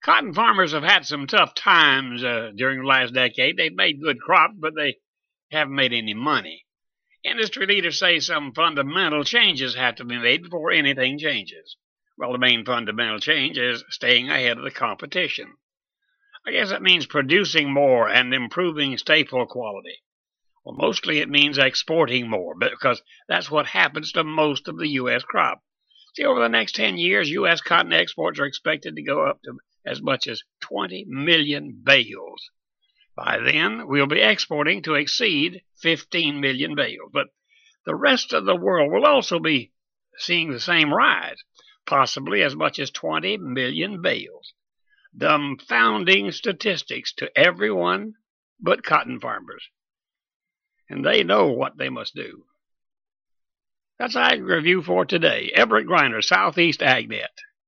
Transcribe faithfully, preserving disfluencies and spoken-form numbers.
Cotton farmers have had some tough times uh, during the last decade. They've made good crops, but they haven't made any money. Industry leaders say some fundamental changes have to be made before anything changes. Well, the main fundamental change is staying ahead of the competition. I guess that means producing more and improving staple quality. Well, mostly it means exporting more, because that's what happens to most of the U S crop. See, over the next ten years, U S cotton exports are expected to go up to as much as twenty million bales. By then, we'll be exporting to exceed fifteen million bales. But the rest of the world will also be seeing the same rise, possibly as much as twenty million bales. Dumbfounding statistics to everyone but cotton farmers. And they know what they must do. That's Ag Review for today. Everett Griner, Southeast AgNet.